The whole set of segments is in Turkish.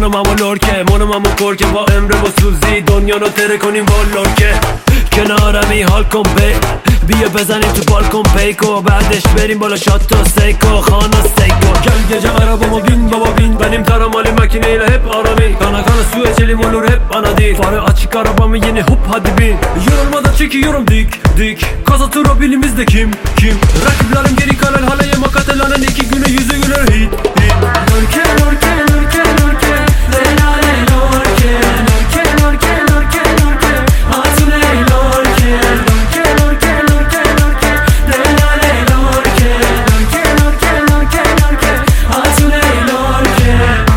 non amo l'orche, mo non amo corche با امره با سوزی دنیا رو تره کنیم با لرکه کنارمی حال کن بی بیا بزنیم تو بالکن پیکو بعدش بریم بالا شات و سیکو خانا سیکو gel gece arabama bin baba bin benim taramalı makineyle hep arami kana kana su içelim olur hep bana değil farı açık arabamı yine hop hadi bin yorulmadan çekiyorum dik dik kaza tura bilimizde kim rakiplerim geri kalan haleye makatelanen 2 güne yüzü güler hit lorke lorke lorke lorke lelale lorke lorke lorke lorke lorke hatun ey lorke lorke lorke lorke lorke lelale lorke lorke lorke lorke lorke hatun ey lorke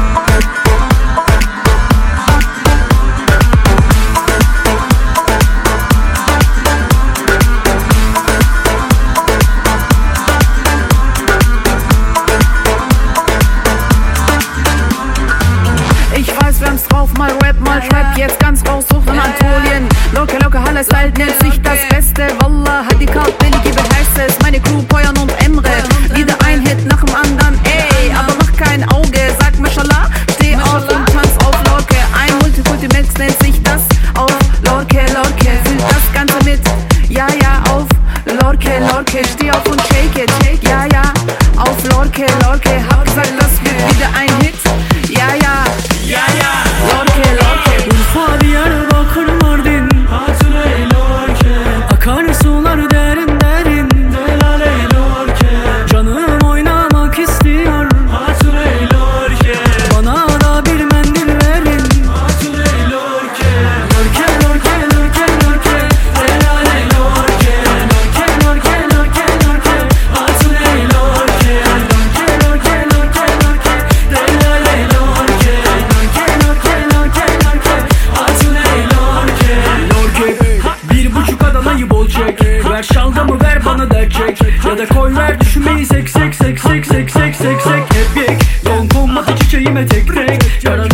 Mal Rap, mal Trap, jetzt ganz raus hoch in Anatolien. Lorke, Lorke, Halles Welt nennt sich das Beste. Wallah, hat die Kalt, Billy, wie heißt es? Meine Crew, Poyan und Emre. Wieder ein Hit nach dem anderen, ey. Aber mach kein Auge, sag Mashallah. Steh auf und tanz auf Lorke. Ein Multikulti-Mix nennt sich das. Auf Lorke, Lorke, fühl das Ganze mit. Ja, ja, auf Lorke, Lorke. Steh auf und shake it. Ja, ja, auf Lorke, Lorke. Hab gesagt, das wird wieder ein Hit. Ja, ja, ja, ja. Lorke, Lorke. Urfa Diyarbakır Mardin hatun ey lorke akar sular derin derin delal ey lorke canım oynamak istiyor hatun ey lorke bana da bir mendil verin hatun ey lorke lorke lorke lorke lorke delal ey lorke lorke lorke lorke lorke hatun ey lorke lorke lorke lorke lorke delal ey lorke lorke lorke lorke lorke hatun ey lorke lorke 1,5 Adana'yı bol çek ver şalgamı ver bana der çek ya da koy ver düşünmeyi sek sek sek sek sek sek sek sek hep yek don konmadı çiçeğime tek tek